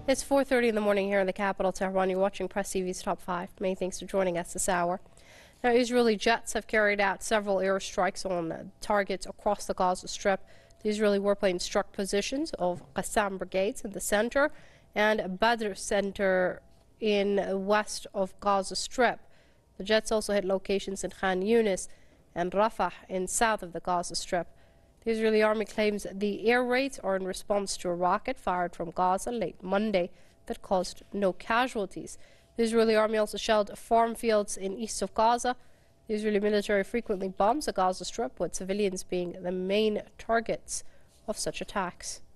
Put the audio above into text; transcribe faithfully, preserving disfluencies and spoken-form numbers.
It's four thirty in the morning here in the capital, Tehran. You're watching Press T V's Top five. Many thanks for joining us this hour. Now, Israeli jets have carried out several airstrikes on uh, targets across the Gaza Strip. The Israeli warplanes struck positions of Qassam brigades in the center and Badr center in west of Gaza Strip. The jets also hit locations in Khan Yunis and Rafah in south of the Gaza Strip. The Israeli army claims the air raids are in response to a rocket fired from Gaza late Monday that caused no casualties. The Israeli army also shelled farm fields in east of Gaza. The Israeli military frequently bombs the Gaza Strip, with civilians being the main targets of such attacks.